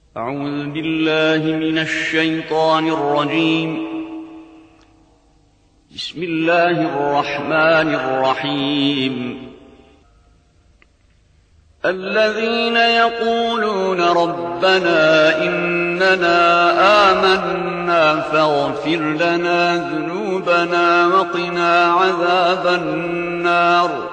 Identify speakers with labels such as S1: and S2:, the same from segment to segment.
S1: أعوذ بالله من الشيطان الرجيم. بسم الله الرحمن الرحيم. الذين يقولون ربنا إننا آمنا فاغفر لنا ذنوبنا وقنا عذاب النار.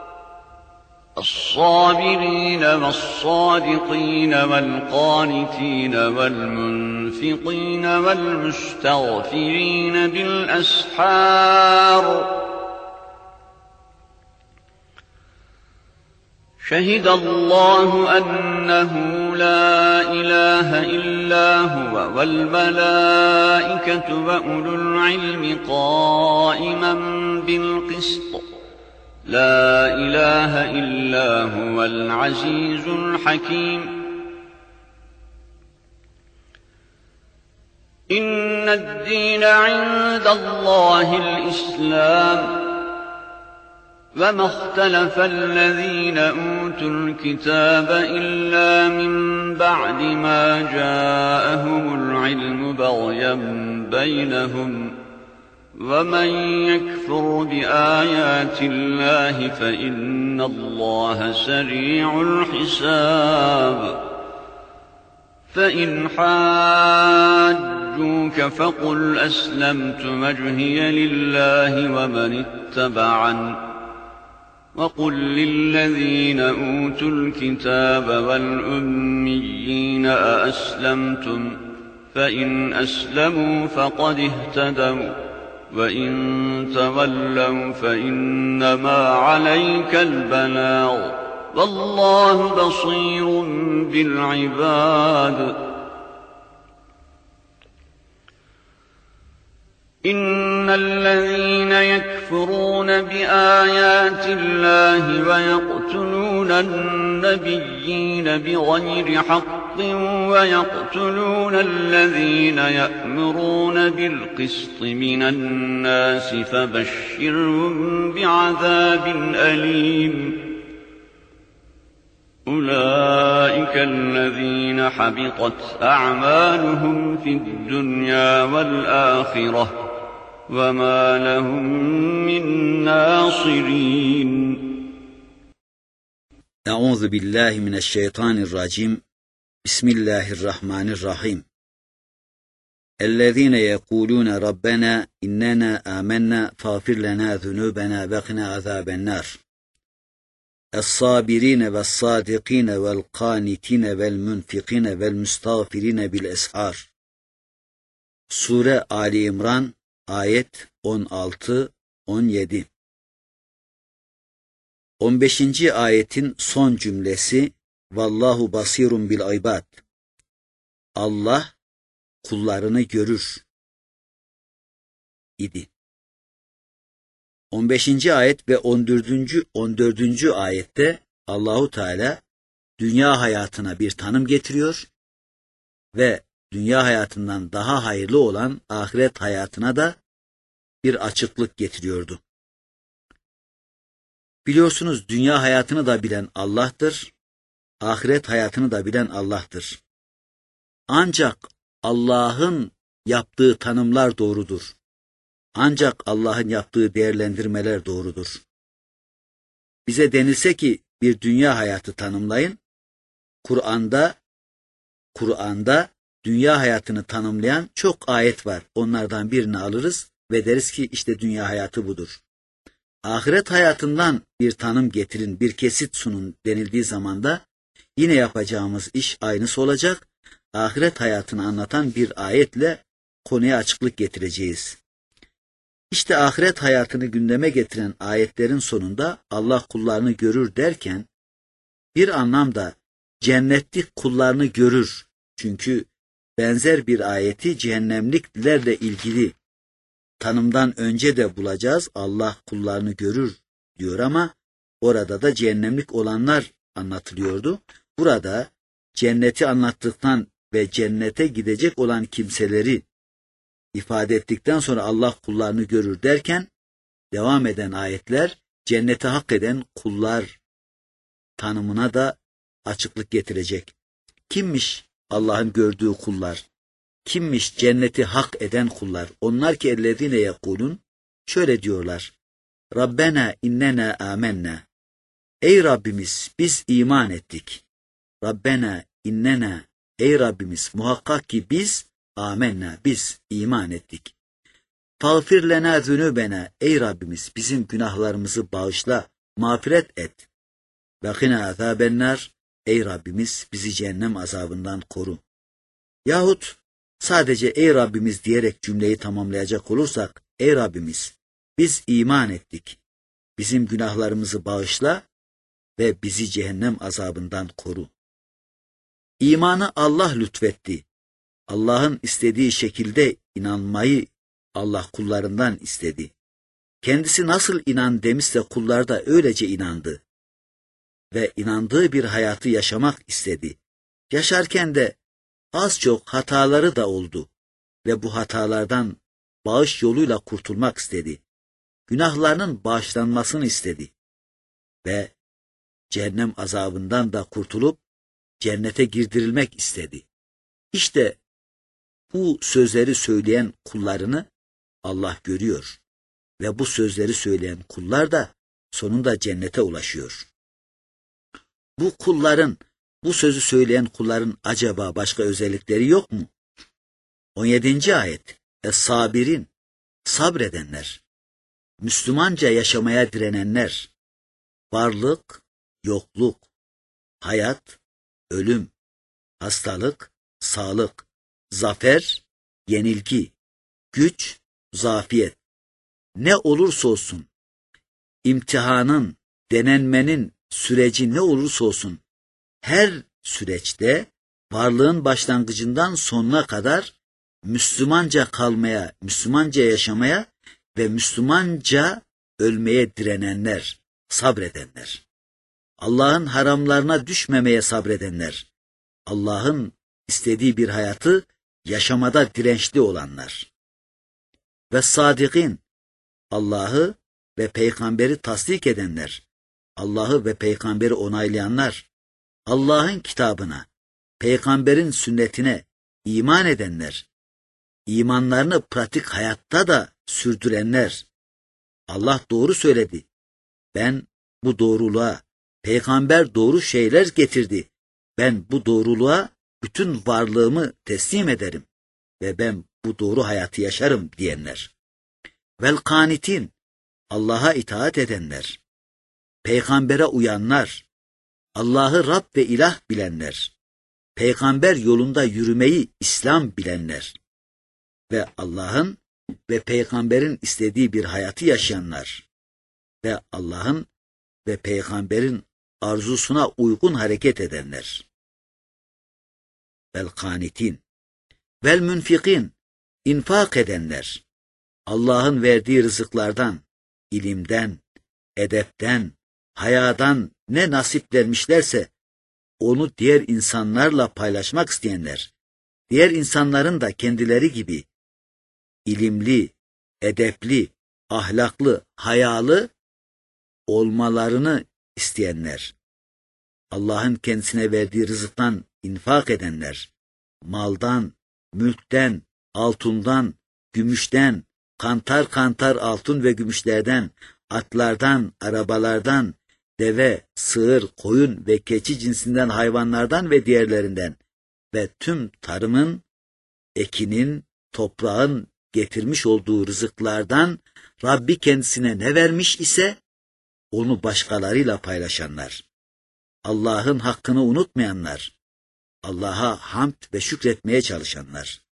S1: الصابرين والصادقين والقانتين والمنفقين والمستغفرين بالأسحار. شهد الله أنه لا إله إلا هو والملائكة وأولو العلم قائما بالقسط. لا إله إلا هو العزيز الحكيم. إن الدين عند الله الإسلام. وما اختلف الذين أوتوا الكتاب إلا من بعد ما جاءهم العلم بغيا بينهم. ومن يكفر بآيات الله فإن الله سريع الحساب. فإن حاجوك فقل أسلمت وجهي لله ومن اتبعني. وقل للذين أوتوا الكتاب والأميين أأسلمتم فإن أسلموا فقد اهتدوا وإن تولوا فإنما عليك البلاغ والله بصير بالعباد. إن الذين يكفرون بآيات الله ويقتلون النبيين بغير حق ويقتلون الذين يأمرون بالقسط من الناس فبشرهم بعذاب أليم. أولئك الذين حبطت أعمالهم في الدنيا والآخرة وما لهم من ناصرين.
S2: Euzu billahi mineşşeytanirracim. Bismillahirrahmanirrahim. Ellezine yekulune rabbena innena amennâ fâfir lenâ zunûbenâ ve qina azâbennar. Es-sabirîne ve's-sâdikîne vel-qânitîne vel-münfikîne vel-müstağfirîne bil-eshâr. Sure Ali İmran ayet 16-17. 15. ayetin son cümlesi Vallahu basirun bil ibad. Allah kullarını görür idi. 15. ayet ve 14. ayette Allahu Teala dünya hayatına bir tanım getiriyor ve dünya hayatından daha hayırlı olan ahiret hayatına da bir açıklık getiriyordu. Biliyorsunuz dünya hayatını da bilen Allah'tır, ahiret hayatını da bilen Allah'tır. Ancak Allah'ın yaptığı tanımlar doğrudur. Ancak Allah'ın yaptığı değerlendirmeler doğrudur. Bize denilse ki bir dünya hayatı tanımlayın, Kur'an'da dünya hayatını tanımlayan çok ayet var. Onlardan birini alırız ve deriz ki işte dünya hayatı budur. Ahiret hayatından bir tanım getirin, bir kesit sunun denildiği zaman da yine yapacağımız iş aynısı olacak. Ahiret hayatını anlatan bir ayetle konuya açıklık getireceğiz. İşte ahiret hayatını gündeme getiren ayetlerin sonunda Allah kullarını görür derken bir anlamda cennetlik kullarını görür. Çünkü benzer bir ayeti cehennemliklerle ilgili tanımdan önce de bulacağız. Allah kullarını görür diyor ama orada da cehennemlik olanlar anlatılıyordu. Burada cenneti anlattıktan ve cennete gidecek olan kimseleri ifade ettikten sonra Allah kullarını görür derken devam eden ayetler cennete hak eden kullar tanımına da açıklık getirecek. Kimmiş Allah'ın gördüğü kullar? Kimmiş cenneti hak eden kullar? Onlar ki ellezine yekulun, şöyle diyorlar. Rabbena innena amennâ. Ey Rabbimiz biz iman ettik. Rabbena innena, ey Rabbimiz muhakkak ki biz amennâ, biz iman ettik. Fağfir lena zünübena, ey Rabbimiz bizim günahlarımızı bağışla, mağfiret et. Ve qina azabennar, ey Rabbimiz bizi cehennem azabından koru. Yahut sadece ey Rabbimiz diyerek cümleyi tamamlayacak olursak, ey Rabbimiz biz iman ettik. Bizim günahlarımızı bağışla ve bizi cehennem azabından koru. İmanı Allah lütfetti. Allah'ın istediği şekilde inanmayı Allah kullarından istedi. Kendisi nasıl inan demişse kullar da öylece inandı. Ve inandığı bir hayatı yaşamak istedi. Yaşarken de az çok hataları da oldu. Ve bu hatalardan bağış yoluyla kurtulmak istedi. Günahlarının bağışlanmasını istedi. Ve cehennem azabından da kurtulup cennete girdirilmek istedi. İşte bu sözleri söyleyen kullarını Allah görüyor. Ve bu sözleri söyleyen kullar da sonunda cennete ulaşıyor. Bu kulların, bu sözü söyleyen kulların acaba başka özellikleri yok mu? 17. ayet. Es-sabirin, sabredenler, Müslümanca yaşamaya direnenler, varlık, yokluk, hayat, ölüm, hastalık, sağlık, zafer, yenilgi, güç, zafiyet. Ne olursa olsun, imtihanın, denenmenin süreci ne olursa olsun, her süreçte varlığın başlangıcından sonuna kadar Müslümanca kalmaya, Müslümanca yaşamaya ve Müslümanca ölmeye direnenler, sabredenler. Allah'ın haramlarına düşmemeye sabredenler. Allah'ın istediği bir hayatı yaşamada dirençli olanlar. Ve sadikin, Allah'ı ve peygamberi tasdik edenler. Allah'ı ve peygamberi onaylayanlar. Allah'ın kitabına, peygamberin sünnetine iman edenler. İmanlarını pratik hayatta da sürdürenler. Allah doğru söyledi. Ben bu doğruluğa, peygamber doğru şeyler getirdi. Ben bu doğruluğa bütün varlığımı teslim ederim ve ben bu doğru hayatı yaşarım diyenler. Vel kanitin, Allah'a itaat edenler, peygambere uyanlar, Allah'ı Rab ve ilah bilenler, peygamber yolunda yürümeyi İslam bilenler ve Allah'ın ve peygamberin istediği bir hayatı yaşayanlar ve Allah'ın ve peygamberin arzusuna uygun hareket edenler. Vel kanitin, vel münfikin, infak edenler, Allah'ın verdiği rızıklardan, ilimden, edepten, hayadan ne nasiplenmişlerse onu diğer insanlarla paylaşmak isteyenler, diğer insanların da kendileri gibi ilimli, edepli, ahlaklı, hayalı olmalarını isteyenler, Allah'ın kendisine verdiği rızıktan infak edenler, maldan, mülkten, altından, gümüşten, kantar kantar altın ve gümüşlerden, atlardan, arabalardan, deve, sığır, koyun ve keçi cinsinden hayvanlardan ve diğerlerinden ve tüm tarımın, ekinin, toprağın getirmiş olduğu rızıklardan Rabbi kendisine ne vermiş ise onu başkalarıyla paylaşanlar, Allah'ın hakkını unutmayanlar, Allah'a hamd ve şükretmeye çalışanlar.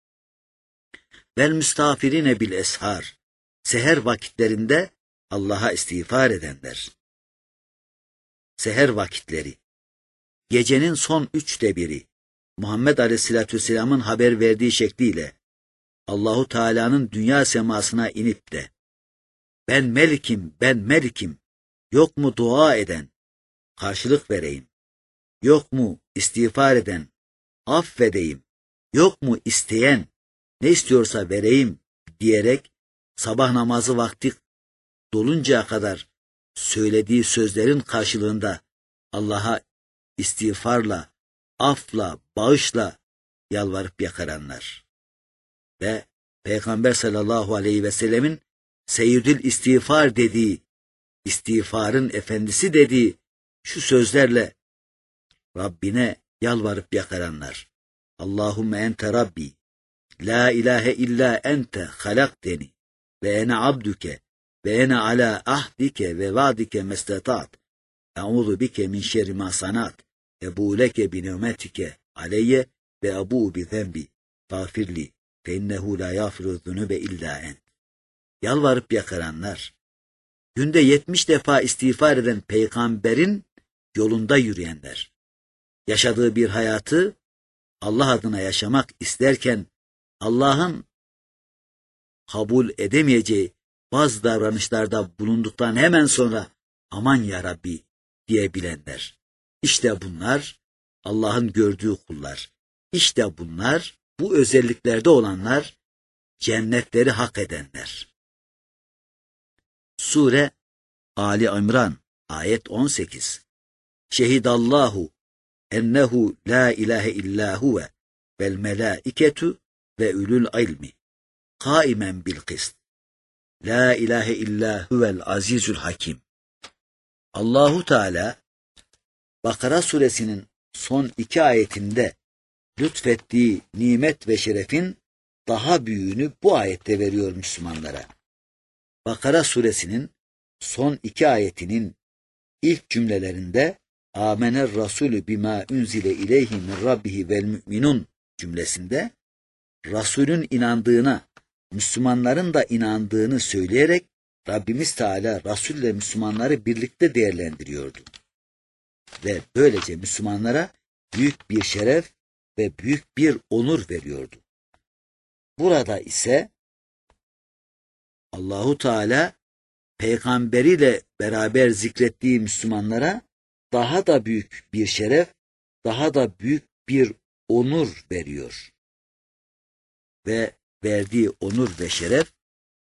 S2: Vel müstağfirine bil eshar, seher vakitlerinde Allah'a istiğfar edenler. Seher vakitleri, gecenin son 1/3, Muhammed Aleyhisselatü Vesselam'ın haber verdiği şekliyle Allahu Teala'nın dünya semasına inip de ben melikim, ben melikim, yok mu dua eden, karşılık vereyim, yok mu istiğfar eden, affedeyim, yok mu isteyen, ne istiyorsa vereyim diyerek sabah namazı vakti doluncaya kadar söylediği sözlerin karşılığında Allah'a istiğfarla, afla, bağışla yalvarıp yakaranlar. Ve Peygamber sallallahu aleyhi ve sellemin seyyidül istiğfar dediği, istiğfarın efendisi dediği şu sözlerle Rabbine yalvarıp yakaranlar. Allahümme ente Rabbi, la ilahe illa ente halakteni ve ene abduke ve ene ala ahdike ve vaadike mestetat. Eûzu bike min şerri ma sanat. Ebu leke bi nimetike aleyye ve ebu bi zenbi. Gafirli fe innehu la yafiru zunube illa ent. Yalvarıp yakaranlar, günde 70 defa istiğfar eden peygamberin yolunda yürüyenler, yaşadığı bir hayatı Allah adına yaşamak isterken Allah'ın kabul edemeyeceği bazı davranışlarda bulunduktan hemen sonra aman ya Rabbi diyebilenler. İşte bunlar Allah'ın gördüğü kullar. İşte bunlar, bu özelliklerde olanlar cennetleri hak edenler. Sure Ali İmran ayet 18. Şehidallahu ennehu la ilahe illa huve vel melâiketu ve ulul ilmi kaimen bil kıst. La ilahe illa huvel azizül hakim. Allahu Teala Bakara suresinin son 2 ayetinde lütfettiği nimet ve şerefin daha büyüğünü bu ayette veriyor Müslümanlara. Bakara suresinin son 2 ayetinin ilk cümlelerinde Amener Rasulü bima unzile ileyhi min rabbihi vel müminun cümlesinde Resulün inandığına, Müslümanların da inandığını söyleyerek Rabbimiz Teala Resul ile Müslümanları birlikte değerlendiriyordu. Ve böylece Müslümanlara büyük bir şeref ve büyük bir onur veriyordu. Burada ise Allahu Teala peygamberiyle beraber zikrettiği Müslümanlara daha da büyük bir şeref, daha da büyük bir onur veriyor. Ve verdiği onur ve şeref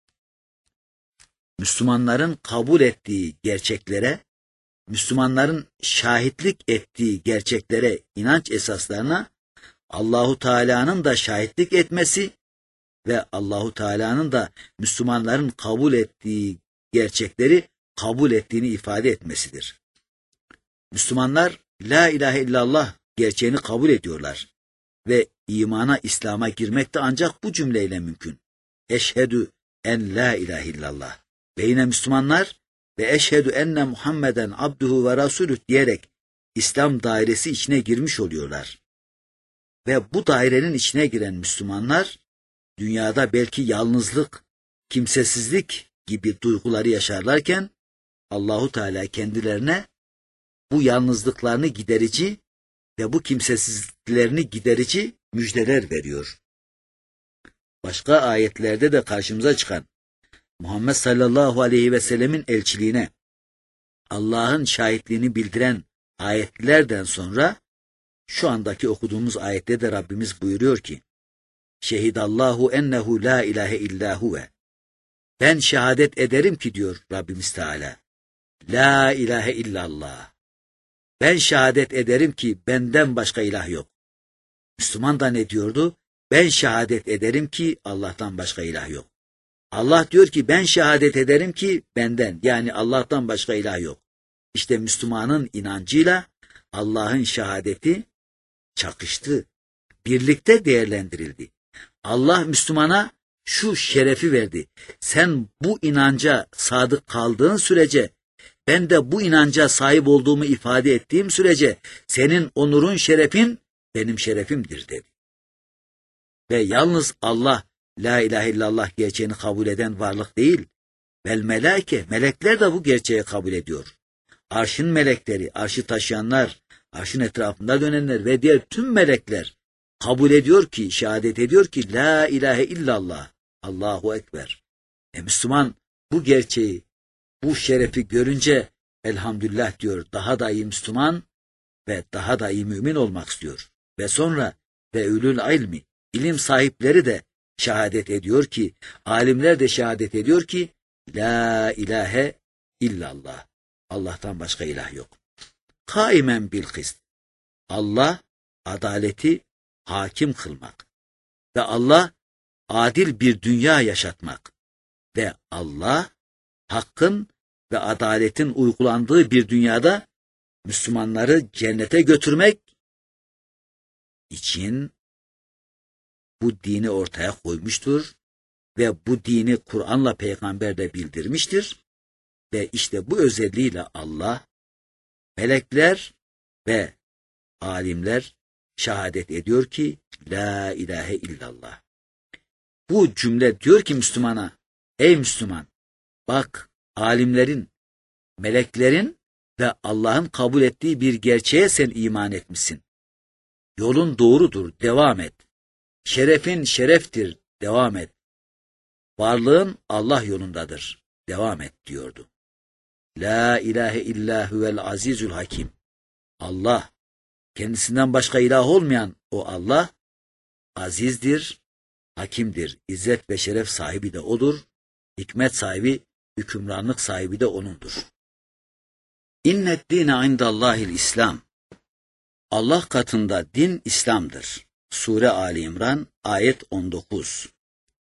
S2: Müslümanların kabul ettiği gerçeklere, Müslümanların şahitlik ettiği gerçeklere, inanç esaslarına Allahu Teala'nın da şahitlik etmesi ve Allahu Teala'nın da Müslümanların kabul ettiği gerçekleri kabul ettiğini ifade etmesidir. Müslümanlar la ilahe illallah gerçeğini kabul ediyorlar ve imana, İslam'a girmek de ancak bu cümleyle mümkün. Eşhedü en la ilahe illallah. Ve yine Müslümanlar ve eşhedü enne Muhammeden abduhu ve rasulüh diyerek İslam dairesi içine girmiş oluyorlar. Ve bu dairenin içine giren Müslümanlar dünyada belki yalnızlık, kimsesizlik gibi duyguları yaşarlarken Allahu Teala kendilerine bu yalnızlıklarını giderici ve bu kimsesizliklerini giderici müjdeler veriyor. Başka ayetlerde de karşımıza çıkan Muhammed sallallahu aleyhi ve sellemin elçiliğine Allah'ın şahitliğini bildiren ayetlerden sonra şu andaki okuduğumuz ayette de Rabbimiz buyuruyor ki Şehidallahu ennehu la ilahe illa huve. Ben şehadet ederim ki diyor Rabbimiz Teala. La ilahe illallah. Ben şehadet ederim ki benden başka ilah yok. Müslüman da ne diyordu? Ben şehadet ederim ki Allah'tan başka ilah yok. Allah diyor ki ben şehadet ederim ki benden, yani Allah'tan başka ilah yok. İşte Müslümanın inancıyla Allah'ın şehadeti çakıştı. Birlikte değerlendirildi. Allah Müslümana şu şerefi verdi. Sen bu inanca sadık kaldığın sürece, ben de bu inanca sahip olduğumu ifade ettiğim sürece senin onurun, şerefin benim şerefimdir dedi. Ve yalnız Allah la ilahe illallah gerçeğini kabul eden varlık değil. Vel melaike, melekler de bu gerçeği kabul ediyor. Arşın melekleri, arşı taşıyanlar, arşın etrafında dönenler ve diğer tüm melekler kabul ediyor ki, şehadet ediyor ki la ilahe illallah, Allahu Ekber. Müslüman bu gerçeği, bu şerefi görünce elhamdülillah diyor, daha da iyi Müslüman ve daha da iyi mümin olmak istiyor. Ve sonra ve ulul ilmi, ilim sahipleri de şehadet ediyor ki, alimler de şehadet ediyor ki la ilahe illallah, Allah'tan başka ilah yok. Kaimen bil kıst. Allah adaleti hakim kılmak ve Allah adil bir dünya yaşatmak ve Allah hakkın ve adaletin uygulandığı bir dünyada Müslümanları cennete götürmek için bu dini ortaya koymuştur ve bu dini Kur'an'la peygamber de bildirmiştir ve işte bu özelliğiyle Allah, melekler ve alimler şehadet ediyor ki la ilahe illallah. Bu cümle diyor ki Müslümana, ey Müslüman, bak alimlerin, meleklerin ve Allah'ın kabul ettiği bir gerçeğe sen iman etmişsin. Yolun doğrudur, devam et. Şerefin şereftir, devam et. Varlığın Allah yolundadır, devam et diyordu. La ilahe illa huvel azizül hakim. Allah, kendisinden başka ilah olmayan o Allah, azizdir, hakimdir. İzzet ve şeref sahibi de odur. Hikmet sahibi, hükümranlık sahibi de onundur. İnnet dîne indallâhil İslam. Allah katında din İslam'dır. Sure Ali İmran ayet 19.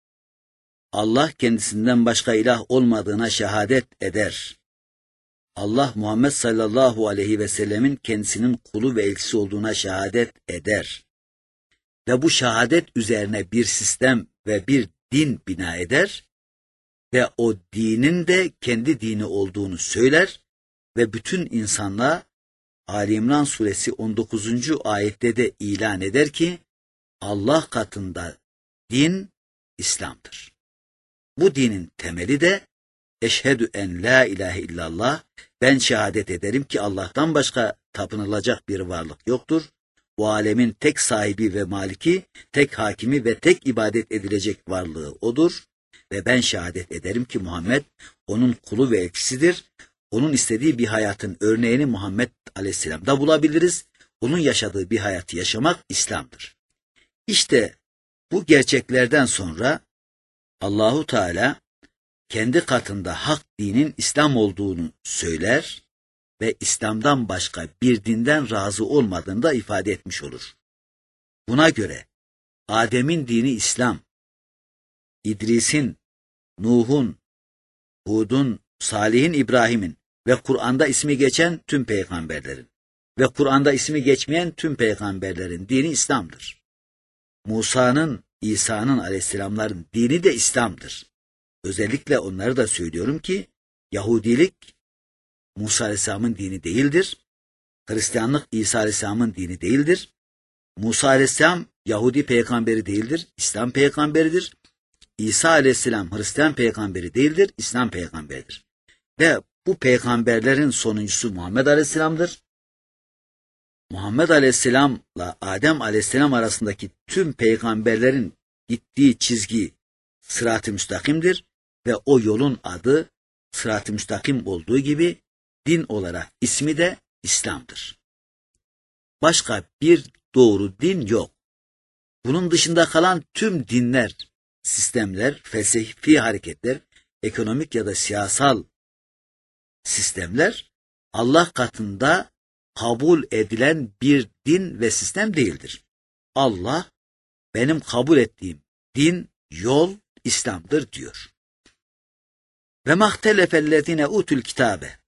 S2: Allah kendisinden başka ilah olmadığına şehadet eder. Allah Muhammed sallallahu aleyhi ve sellemin kendisinin kulu ve elçisi olduğuna şehadet eder. Ve bu şehadet üzerine bir sistem ve bir din bina eder ve o dinin de kendi dini olduğunu söyler ve bütün insanlığa Ali İmran suresi 19. ayette de ilan eder ki Allah katında din İslam'dır. Bu dinin temeli de eşhedü en la ilahe illallah, ben şehadet ederim ki Allah'tan başka tapınılacak bir varlık yoktur. Bu alemin tek sahibi ve maliki, tek hakimi ve tek ibadet edilecek varlığı odur. Ve ben şehadet ederim ki Muhammed onun kulu ve elçisidir. Onun istediği bir hayatın örneğini Muhammed Aleyhisselam'da bulabiliriz. Onun yaşadığı bir hayatı yaşamak İslam'dır. İşte bu gerçeklerden sonra Allahu Teala kendi katında hak dinin İslam olduğunu söyler ve İslam'dan başka bir dinden razı olmadığını da ifade etmiş olur. Buna göre Adem'in dini İslam, İdris'in, Nuh'un, Hud'un, Salih'in, İbrahim'in ve Kur'an'da ismi geçen tüm peygamberlerin ve Kur'an'da ismi geçmeyen tüm peygamberlerin dini İslam'dır. Musa'nın, İsa'nın aleyhisselamların dini de İslam'dır. Özellikle onları da söylüyorum ki Yahudilik Musa aleyhisselamın dini değildir. Hristiyanlık İsa aleyhisselamın dini değildir. Musa aleyhisselam Yahudi peygamberi değildir, İslam peygamberidir. İsa aleyhisselam Hristiyan peygamberi değildir, İslam peygamberidir. Ve bu peygamberlerin sonuncusu Muhammed aleyhisselamdır. Muhammed aleyhisselamla Adem aleyhisselam arasındaki tüm peygamberlerin gittiği çizgi sırat-ı müstakimdir ve o yolun adı sırat-ı müstakim olduğu gibi din olarak ismi de İslam'dır. Başka bir doğru din yok. Bunun dışında kalan tüm dinler, sistemler, felsefi hareketler, ekonomik ya da siyasal sistemler Allah katında kabul edilen bir din ve sistem değildir. Allah benim kabul ettiğim din, yol İslam'dır diyor. Ve mahtelefellezine utul kitabe.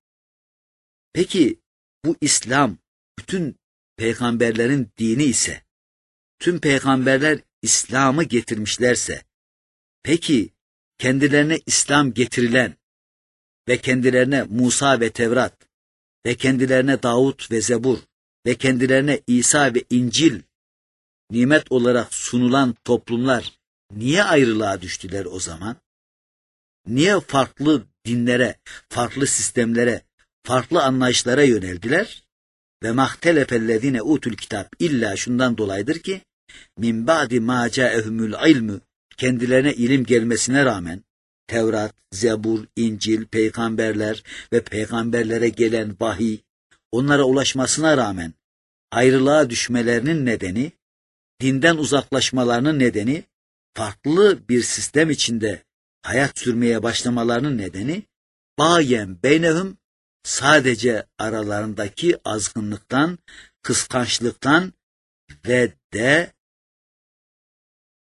S2: Peki bu İslam bütün peygamberlerin dini ise, tüm peygamberler İslam'ı getirmişlerse, peki kendilerine İslam getirilen ve kendilerine Musa ve Tevrat ve kendilerine Davut ve Zebur ve kendilerine İsa ve İncil nimet olarak sunulan toplumlar niye ayrılığa düştüler o zaman? Niye farklı dinlere, farklı sistemlere, farklı anlayışlara yöneldiler? Ve mahtelefellezine utul kitap illa şundan dolayıdır ki min ba'di ma ca'ehumul ilmu, kendilerine ilim gelmesine rağmen Tevrat, Zebur, İncil, peygamberler ve peygamberlere gelen vahiy onlara ulaşmasına rağmen ayrılığa düşmelerinin nedeni, dinden uzaklaşmalarının nedeni, farklı bir sistem içinde hayat sürmeye başlamalarının nedeni bayen beynehum, sadece aralarındaki azgınlıktan, kıskançlıktan ve de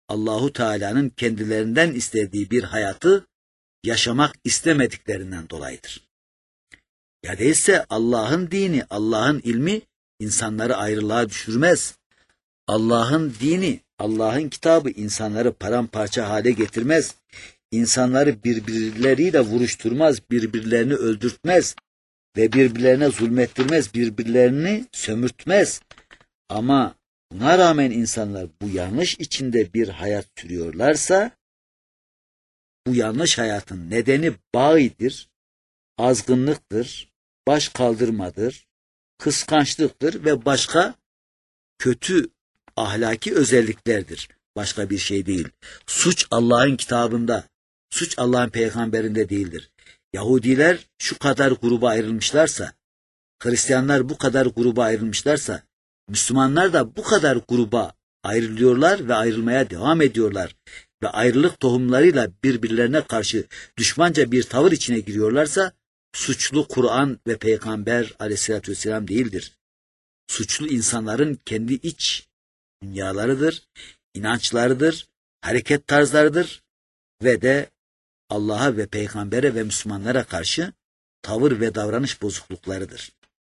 S2: Allahu Teala'nın kendilerinden istediği bir hayatı yaşamak istemediklerinden dolayıdır. Ya değilse Allah'ın dini, Allah'ın ilmi insanları ayrılığa düşürmez. Allah'ın dini, Allah'ın kitabı insanları paramparça hale getirmez. İnsanları birbirleriyle vuruşturmaz, birbirlerini öldürtmez ve birbirlerine zulmettirmez, birbirlerini sömürtmez. Ama buna rağmen insanlar bu yanlış içinde bir hayat sürüyorlarsa, bu yanlış hayatın nedeni bağıdır, azgınlıktır, baş kaldırmadır, kıskançlıktır ve başka kötü ahlaki özelliklerdir. Başka bir şey değil. Suç Allah'ın kitabında, suç Allah'ın peygamberinde değildir. Yahudiler şu kadar gruba ayrılmışlarsa, Hristiyanlar bu kadar gruba ayrılmışlarsa, Müslümanlar da bu kadar gruba ayrılıyorlar ve ayrılmaya devam ediyorlar. Ve ayrılık tohumlarıyla birbirlerine karşı düşmanca bir tavır içine giriyorlarsa, suçlu Kur'an ve Peygamber aleyhissalatü vesselam değildir. Suçlu insanların kendi iç dünyalarıdır, inançlarıdır, hareket tarzlarıdır ve de Allah'a ve Peygamber'e ve Müslümanlara karşı tavır ve davranış bozukluklarıdır.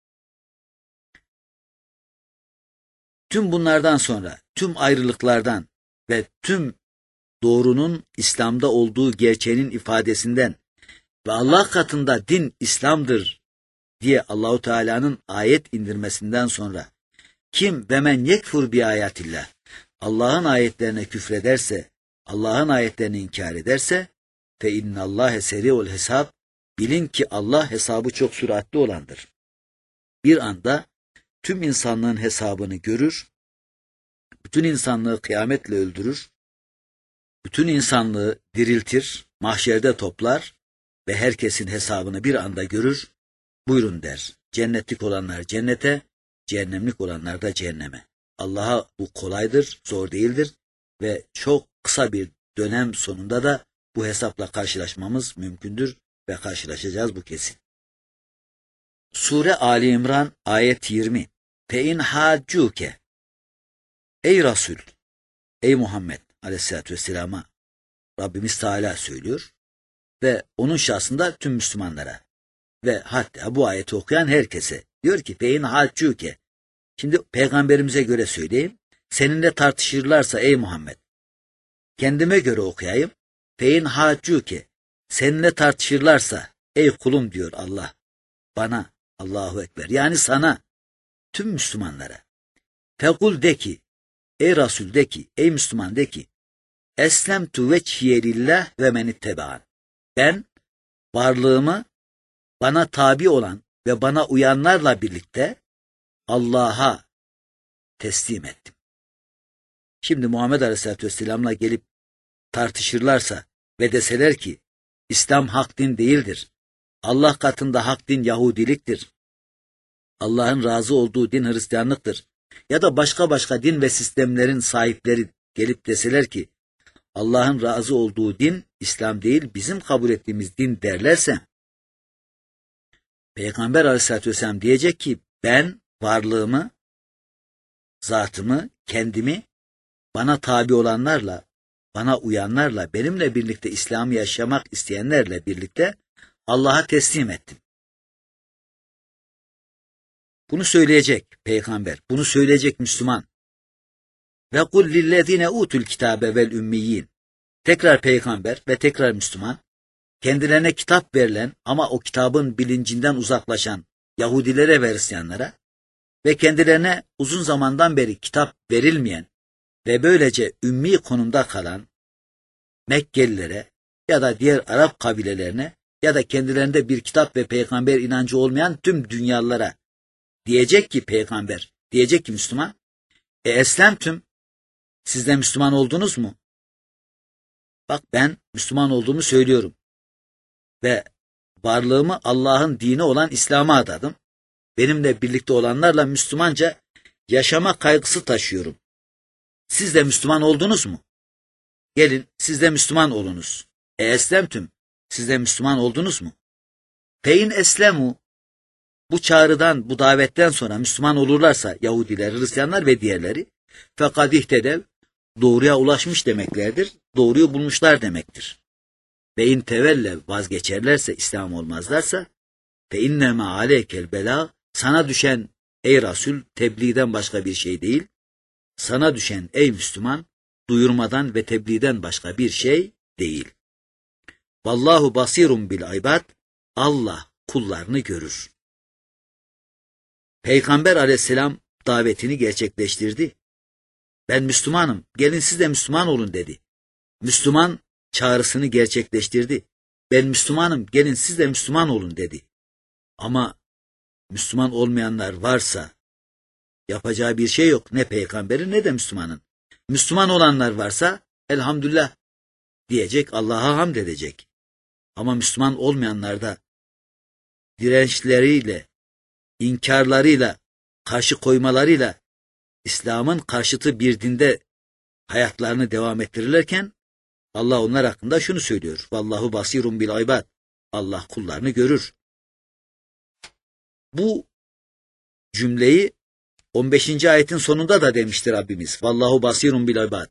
S2: Tüm bunlardan sonra, tüm ayrılıklardan ve tüm doğrunun İslam'da olduğu gerçeğinin ifadesinden ve Allah katında din İslam'dır diye Allahu Teala'nın ayet indirmesinden sonra kim ve men yekfur bi ayatillah, Allah'ın ayetlerine küfrederse, Allah'ın ayetlerini inkar ederse fe innallâhe seri'ul hesab, bilin ki Allah hesabı çok süratli olandır. Bir anda tüm insanlığın hesabını görür, bütün insanlığı kıyametle öldürür, bütün insanlığı diriltir, mahşerde toplar ve herkesin hesabını bir anda görür, buyurun der. Cennetlik olanlar cennete, cehennemlik olanlar da cehenneme. Allah'a bu kolaydır, zor değildir ve çok kısa bir dönem sonunda da bu hesapla karşılaşmamız mümkündür ve karşılaşacağız, bu kesin. Sure Ali İmran ayet 20. Fe in haccuke, ey Resul, ey Muhammed aleyhissalatü vesselama Rabbimiz Teala söylüyor ve onun şahsında tüm Müslümanlara ve hatta bu ayeti okuyan herkese diyor ki fe in haccuke. Şimdi peygamberimize göre söyleyeyim, seninle tartışırlarsa ey Muhammed, kendime göre okuyayım, fe in haccuke, seninle tartışırlarsa ey kulum diyor Allah bana, Allahu Ekber, yani sana, tüm Müslümanlara. Fekul de ki, ey Resul de ki, ey Müslüman de ki, eslemtu vecihiye lillah ve men itteba'n. Ben varlığımı bana tabi olan ve bana uyanlarla birlikte Allah'a teslim ettim. Şimdi Muhammed Aleyhisselatü Vesselam'la gelip tartışırlarsa ve deseler ki İslam hak din değildir, Allah katında hak din Yahudiliktir, Allah'ın razı olduğu din Hristiyanlıktır ya da başka din ve sistemlerin sahipleri gelip deseler ki Allah'ın razı olduğu din İslam değil, bizim kabul ettiğimiz din derlerse, Peygamber Aleyhisselatü Vesselam diyecek ki ben varlığımı, zatımı, kendimi bana tabi olanlarla, bana uyanlarla, benimle birlikte İslam'ı yaşamak isteyenlerle birlikte Allah'a teslim ettim. Bunu söyleyecek peygamber, bunu söyleyecek Müslüman. Ve kul lillezine utul kitabe vel ümmiyyin. Tekrar peygamber ve tekrar Müslüman, kendilerine kitap verilen ama o kitabın bilincinden uzaklaşan Yahudilere ve Hristiyanlara ve kendilerine uzun zamandan beri kitap verilmeyen ve böylece ümmi konumda kalan Mekkelilere ya da diğer Arap kabilelerine ya da kendilerinde bir kitap ve peygamber inancı olmayan tüm dünyalara diyecek ki peygamber, diyecek ki Müslüman, eslemtüm, siz de Müslüman oldunuz mu? Bak ben Müslüman olduğumu söylüyorum ve varlığımı Allah'ın dini olan İslam'a adadım. Benimle birlikte olanlarla Müslümanca yaşama kaygısı taşıyorum. Siz de Müslüman oldunuz mu? Gelin siz de Müslüman olunuz. Eslemtüm, siz de Müslüman oldunuz mu? Fein eslemu, bu çağrıdan, bu davetten sonra Müslüman olurlarsa Yahudiler, Hristiyanlar ve diğerleri, fekad ihtedev, doğruya ulaşmış demeklerdir. Doğruyu bulmuşlar demektir. Ve in tevelle vazgeçerlerse, İslam olmazlarsa fe innema aleykel bela, sana düşen ey Resul tebliğden başka bir şey değil. Sana düşen ey Müslüman duyurmadan ve tebliğden başka bir şey değil. Vallahu basirun bil ibad, Allah kullarını görür. Peygamber aleyhisselam davetini gerçekleştirdi. Ben Müslümanım, gelin siz de Müslüman olun dedi. Müslüman çağrısını gerçekleştirdi. Ben Müslümanım, gelin siz de Müslüman olun dedi. Ama Müslüman olmayanlar varsa yapacağı bir şey yok. Ne peygamberin ne de Müslümanın. Müslüman olanlar varsa elhamdülillah diyecek, Allah'a hamd edecek. Ama Müslüman olmayanlar da dirençleriyle, inkarlarıyla, karşı koymalarıyla İslam'ın karşıtı bir dinde hayatlarını devam ettirirlerken Allah onlar hakkında şunu söylüyor. Vallahu basirun bil ibad. Allah kullarını görür. Bu cümleyi 15. ayetin sonunda da demiştir Rabbimiz. Vallahu basirun bil ibad.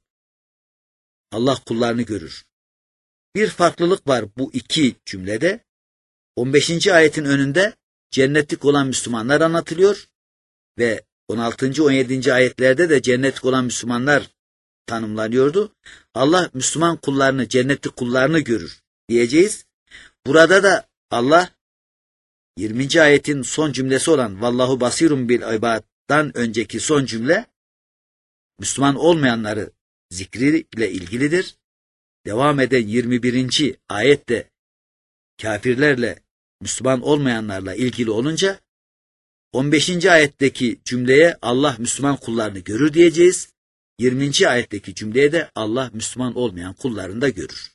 S2: Allah kullarını görür. Bir farklılık var bu iki cümlede. 15. ayetin önünde cennetlik olan Müslümanlar anlatılıyor ve 16. 17. ayetlerde de cennetlik olan Müslümanlar tanımlanıyordu. Allah Müslüman kullarını, cennetlik kullarını görür diyeceğiz. Burada da Allah 20. ayetin son cümlesi olan Vallahu basirun bil ibad'dan önceki son cümle Müslüman olmayanları zikriyle ilgilidir. Devam eden 21. ayette kafirlerle Müslüman olmayanlarla ilgili olunca 15. ayetteki cümleye Allah Müslüman kullarını görür diyeceğiz. 20. ayetteki cümleye de Allah Müslüman olmayan kullarını da görür.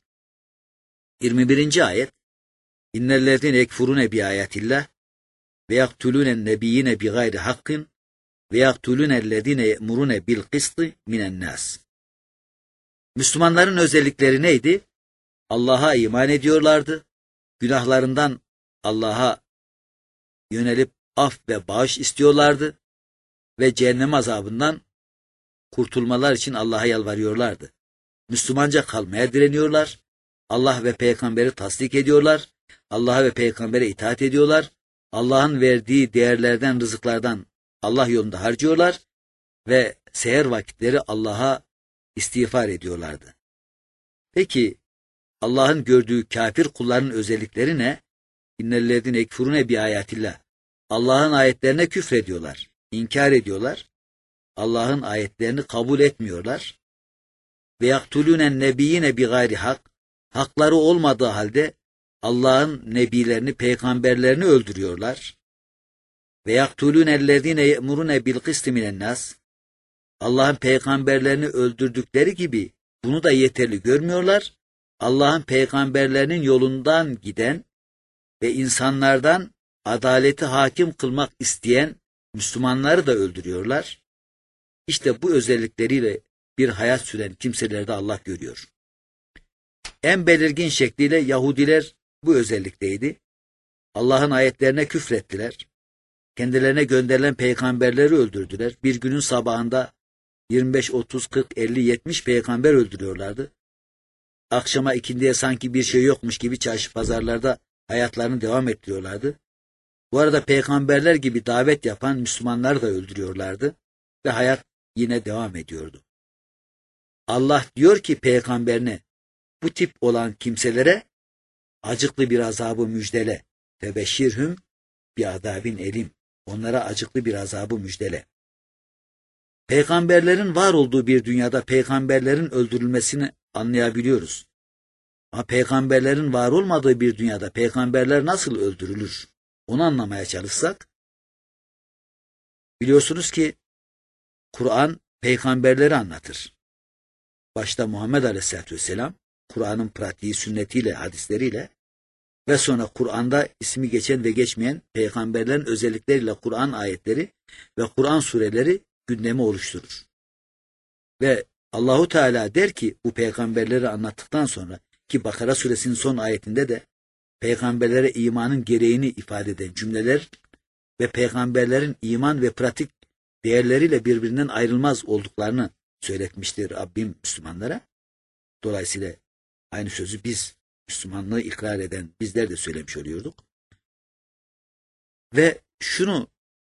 S2: 21. ayet İnnellezine yekfurune bi ayatillah ve yaktulûnen nebiyyine bi gayri hakkin ve yaktulûnellezine ye'murune bil kıstı minen nas. Müslümanların özellikleri neydi? Allah'a iman ediyorlardı. Günahlarından Allah'a yönelip af ve bağış istiyorlardı ve cehennem azabından kurtulmalar için Allah'a yalvarıyorlardı. Müslümanca kalmaya direniyorlar. Allah ve peygamberi tasdik ediyorlar. Allah'a ve peygambere itaat ediyorlar. Allah'ın verdiği değerlerden, rızıklardan Allah yolunda harcıyorlar ve seher vakitleri Allah'a istiğfar ediyorlardı. Peki Allah'ın gördüğü kafir kulların özellikleri ne? İnnellezine yekfurune bi ayatillah. Allah'ın ayetlerine küfrediyorlar, inkar ediyorlar. Allah'ın ayetlerini kabul etmiyorlar. Ve yaktulûnen nebiyyine bi gayri hak. Hakları olmadığı halde Allah'ın nebilerini, peygamberlerini öldürüyorlar. Ve yaktulûnellezîne ye'murune bil kıstı minen nas. Allah'ın peygamberlerini öldürdükleri gibi bunu da yeterli görmüyorlar. Allah'ın peygamberlerinin yolundan giden ve insanlardan adaleti hakim kılmak isteyen Müslümanları da öldürüyorlar. İşte bu özellikleriyle bir hayat süren kimseleri de Allah görüyor. En belirgin şekliyle Yahudiler bu özellikteydi. Allah'ın ayetlerine küfrettiler. Kendilerine gönderilen peygamberleri öldürdüler. Bir günün sabahında 25, 30, 40, 50, 70 peygamber öldürüyorlardı. Akşama ikindiye sanki bir şey yokmuş gibi çarşı pazarlarda hayatlarını devam ettiriyorlardı. Bu arada peygamberler gibi davet yapan Müslümanları da öldürüyorlardı ve hayat yine devam ediyordu. Allah diyor ki peygamberine, bu tip olan kimselere acıklı bir azabı müjdele. Febeşşirhum bi azabin elim. Onlara acıklı bir azabı müjdele. Peygamberlerin var olduğu bir dünyada peygamberlerin öldürülmesini anlayabiliyoruz. Ama peygamberlerin var olmadığı bir dünyada peygamberler nasıl öldürülür? Onu anlamaya çalışsak, biliyorsunuz ki Kur'an peygamberleri anlatır. Başta Muhammed Aleyhisselatü Vesselam, Kur'an'ın pratiği, sünnetiyle, hadisleriyle ve sonra Kur'an'da ismi geçen ve geçmeyen peygamberlerin özellikleriyle Kur'an ayetleri ve Kur'an sureleri gündemi oluşturur. Ve Allahu Teala der ki bu peygamberleri anlattıktan sonra ki Bakara suresinin son ayetinde de peygamberlere imanın gereğini ifade eden cümleler ve peygamberlerin iman ve pratik değerleriyle birbirinden ayrılmaz olduklarını söyletmiştir Rabbim Müslümanlara. Dolayısıyla aynı sözü biz Müslümanlığı ikrar eden bizler de söylemiş oluyorduk. Ve şunu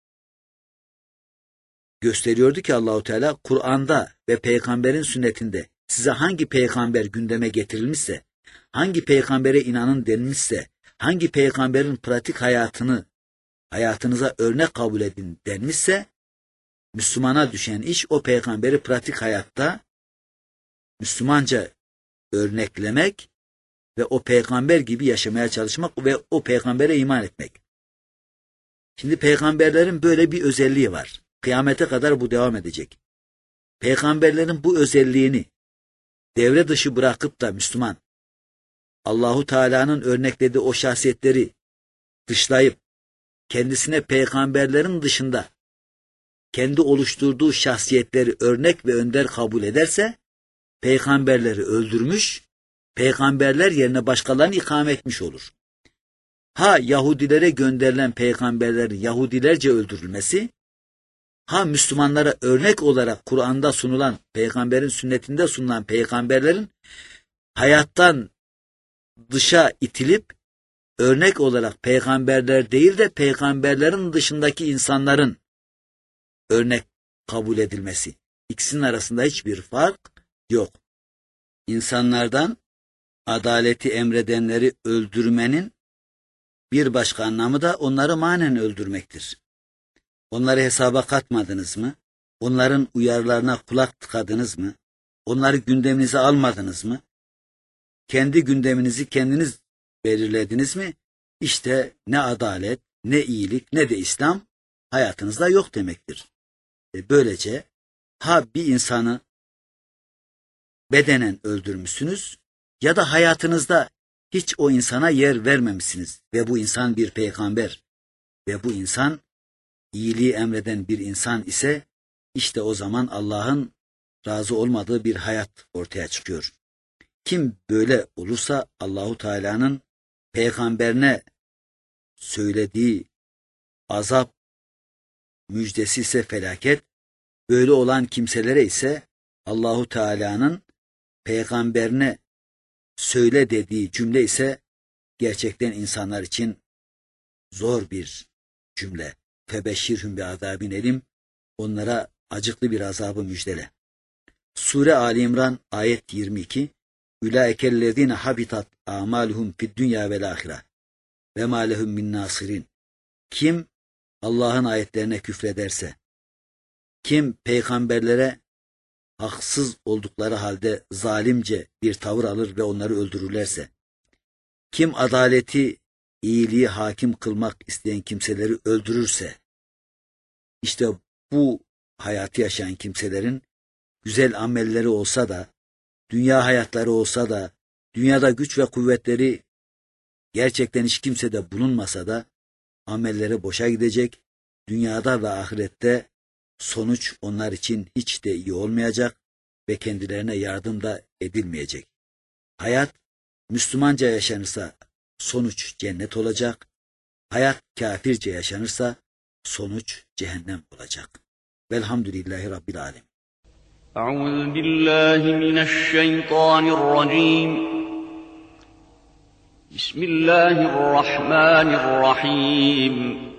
S2: gösteriyordu ki Allahu Teala Kur'an'da ve peygamberin sünnetinde size hangi peygamber gündeme getirilmişse, hangi peygambere inanın denmişse, hangi peygamberin pratik hayatınıza örnek kabul edin denmişse, Müslümana düşen iş o peygamberi pratik hayatta Müslümanca örneklemek ve o peygamber gibi yaşamaya çalışmak ve o peygambere iman etmek. Şimdi peygamberlerin böyle bir özelliği var. Kıyamete kadar bu devam edecek. Peygamberlerin bu özelliğini devre dışı bırakıp da Müslüman, Allahu Teala'nın örneklediği o şahsiyetleri dışlayıp kendisine peygamberlerin dışında kendi oluşturduğu şahsiyetleri örnek ve önder kabul ederse peygamberleri öldürmüş, peygamberler yerine başkalarını ikame etmiş olur. Ha Yahudilere gönderilen peygamberlerin Yahudilerce öldürülmesi, ha Müslümanlara örnek olarak Kur'an'da sunulan, peygamberin sünnetinde sunulan peygamberlerin hayattan dışa itilip örnek olarak peygamberler değil de peygamberlerin dışındaki insanların örnek kabul edilmesi. İkisinin arasında hiçbir fark yok. İnsanlardan adaleti emredenleri öldürmenin bir başka anlamı da onları manen öldürmektir. Onları hesaba katmadınız mı? Onların uyarılarına kulak tıkadınız mı? Onları gündeminize almadınız mı? Kendi gündeminizi kendiniz belirlediniz mi? İşte ne adalet, ne iyilik, ne de İslam hayatınızda yok demektir. Böylece ha bir insanı bedenen öldürmüşsünüz ya da hayatınızda hiç o insana yer vermemişsiniz ve bu insan bir peygamber ve bu insan iyiliği emreden bir insan ise işte o zaman Allah'ın razı olmadığı bir hayat ortaya çıkıyor. Kim böyle olursa Allahu Teala'nın peygamberine söylediği azap müjdesi ise felaket, böyle olan kimselere ise Allahu Teala'nın peygamberine söyle dediği cümle ise gerçekten insanlar için zor bir cümle. Febeşşirhum bi azabin elim, onlara acıklı bir azabı müjdele. Sure Ali İmran ayet 22. Ulaikellezine habitat amaluhum fid dünya vel ahire ve ma lehum min nasirin. Kim Allah'ın ayetlerine küfrederse, kim peygamberlere haksız oldukları halde zalimce bir tavır alır ve onları öldürürlerse, kim adaleti, iyiliği hakim kılmak isteyen kimseleri öldürürse, işte bu hayatı yaşayan kimselerin güzel amelleri olsa da, dünya hayatları olsa da, dünyada güç ve kuvvetleri gerçekten hiç kimsede bulunmasa da, amelleri boşa gidecek, dünyada ve ahirette sonuç onlar için hiç de iyi olmayacak ve kendilerine yardım da edilmeyecek. Hayat Müslümanca yaşanırsa sonuç cennet olacak, hayat kafirce yaşanırsa sonuç cehennem olacak. Velhamdülillahi Rabbil Alemin.
S1: Euzu billahi mineşşeytanirracim. Bismillahirrahmanirrahim.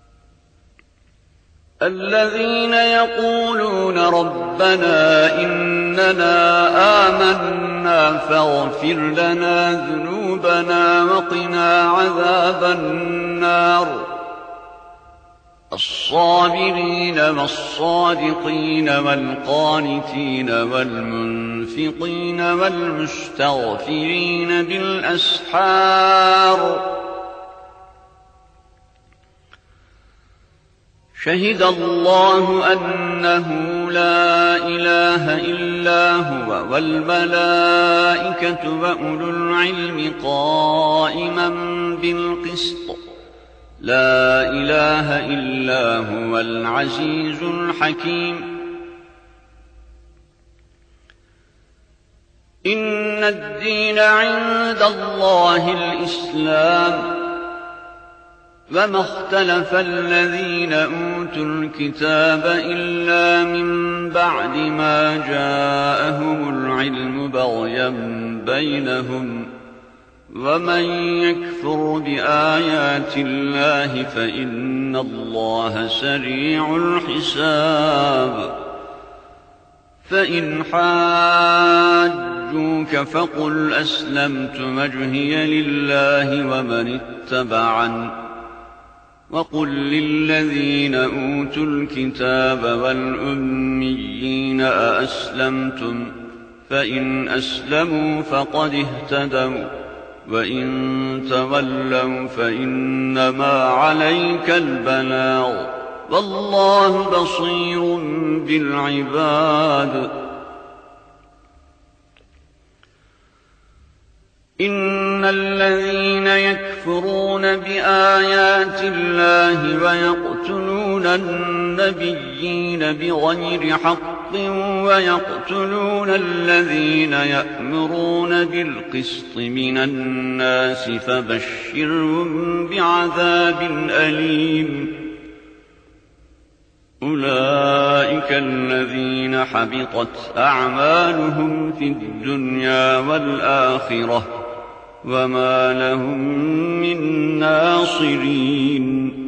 S1: الذين يقولون ربنا إننا آمنا فاغفر لنا ذنوبنا وقنا عذاب النار الصابرين والصادقين والقانتين والمنفقين والمستغفرين بالأسحار شهد الله أنه لا إله إلا هو والملائكة وأولو العلم قائما بالقسط لا إله إلا هو العزيز الحكيم إن الدين عند الله الإسلام وما اختلف الذين أوتوا الكتاب إلا من بعد ما جاءهم العلم بغيا بينهم ومن يكفر بآيات الله فإن الله سريع الحساب فإن حاجوك فقل أسلمت وجهي لله ومن اتبعني وقل للذين أوتوا الكتاب والأميين أأسلمتم فإن أسلموا فقد اهتدوا وإن تولوا فإنما عليك البلاغ والله بصير بالعباد إن الذين يكفرون بآيات الله ويقتلون النبيين بغير حق ويقتلون الذين يأمرون بالقسط من الناس فبشرهم بعذاب أليم أولئك الذين حبطت أعمالهم في الدنيا والآخرة وما لهم من ناصرين